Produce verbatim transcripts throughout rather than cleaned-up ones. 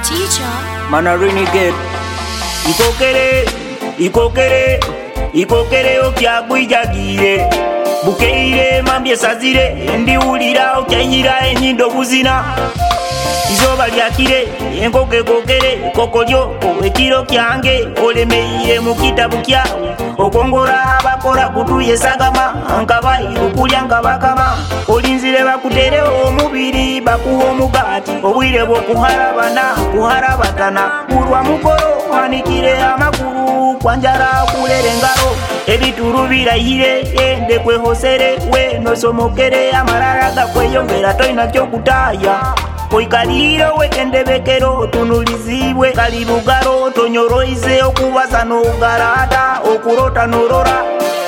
teacher. Man a renegade. Ikokere, ikokere, ikokere okyagwijagire. Bukeire mambye sazire, ndiwulira okyayira enyindo buzina. Izoba lyakire, enkoke kokere, kokolyoko, ekiro kyange, olemeire mu kitabu kyawe. Okongora abakora kutuye sagama, ankabayi okulya nga bakama. Olinzire bakutere omubiri, bakuwa omugati, obwire bw'okuharabana, kuharabatana. Kulwa mukolo, wanikire amakulu, kwanjala kulera engalo. Ebituru birayire, ende kwehosere, we nosomokere, amarara gakweyongera toyina kyokutaya. Oikaliro wetendebekero tunulizibwe kalibugaro tonyoroize okubaza n'ogarata okurota norora.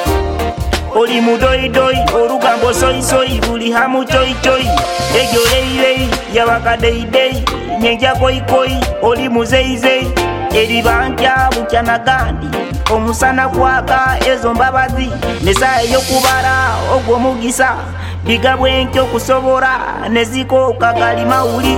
Oli mudoidoi orugambo soisoi buli hamu choichoi egyo leilei yabakadeidei nyenja koikoi oli muzeizei eribantya bukyanagandi omusana kwaka ezo mbabazi nesaye yokubara ogwo mugisa bigabwe nkyo kusobora neziko kagali mauli.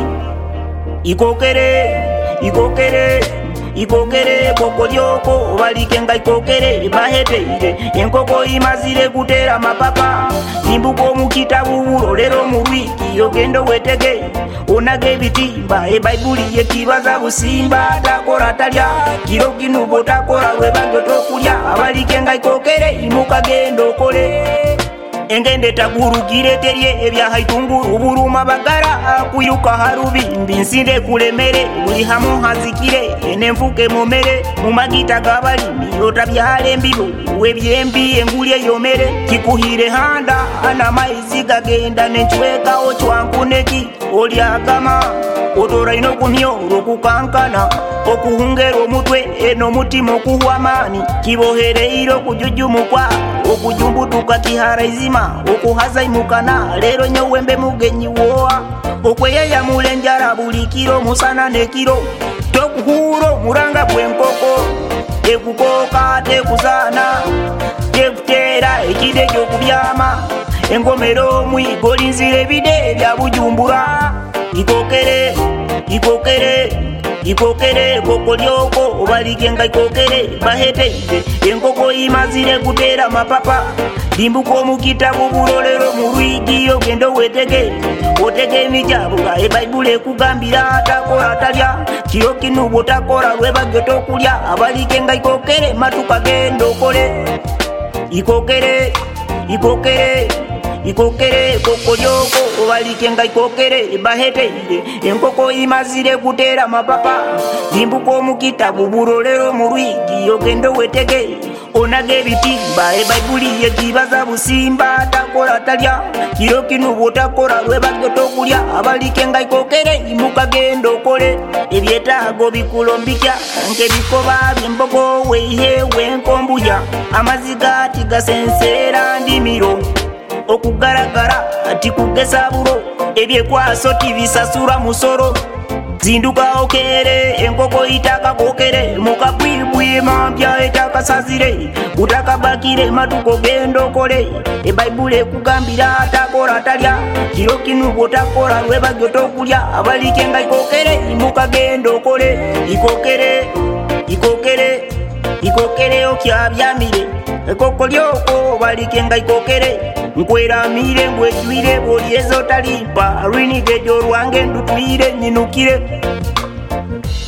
Ikokere, ikokere, ikokere kokolyoko balikenga ikokere baheteire enkoko imazire kutera mapapa imbuko mukitabu bulolero mu wiki yogendo wetege onage ebitimba ebayibuli yekibaza busimba takora talya kiro kinubo takora lwebange tokulya abalikenga ikokere imukagendo kole engende tagurugire terye ebya haitunguru buruma bagara kuyuka harubimbi nsinde kulemere buli hamu hazikire enemfuke momere mumagita gabalimi otabyale mbibo webyembi engulye yomere kikuhire handa ana maizi gagenda nenchweka ochwankuneki olyagama otora ino kumyoro kukankana okuhungera omutwe eno mutima okuhwamani kibohereiro kujujumukwa okujumbutuka kihara izima okuhaza imukana lero nyowembe mugenyi woa okweyeya mulenjara bulikiro musana nekiro tokuhuro muranga bwenkoko ekukoka tekuzana tekutera ekide kyokubyama engomero mwigolinzire bide bya bujumbura. Ikokere, ikokere, ikokere kokolyoko obalikenga ikokere baheteire enkoko imazire kutera mapapa limbuko mukitabu bulolero mu lwigi ogendo wetege otege emijabu ga ebayibuli kugambira takora talya kiro kinubo takora lwebage tokulya abalikenga ikokere matuka gendo kole. Ikokere, ikokere, ikokere kokolyoko obalikenga ikokere baheteire enkoko imazire kutera mapapa limbuko mukitabu bulolero mu lwigi ogendo wetege onage ebitimba ebayibuli yekibaza busimba takora talya kiro kinubo takora lwebage tokulya abalikenga ikokere imukagendo kole ebyetaago bikulombikya nkebikoba byembogo weihe wenkombuya amaziga tigasensera ndimiro okugaragara ati kugesa bulo ebyekwaso tibisasura musoro zinduka okere enkoko itaka kokere mukabwibwi mambya etakasazire utakabakire matuko gendo kole ebayibuli kugambira takora talya kiro kinubo takora lwebage tokulya abalikenga ikokere imukagendo kole. Ikokere, ikokere, ikokere okyabyamire ekokolyoko balikenga ikokere nkweramire ngwejwire bolyezo talimpa renegade olwange ndutwire nyinukire.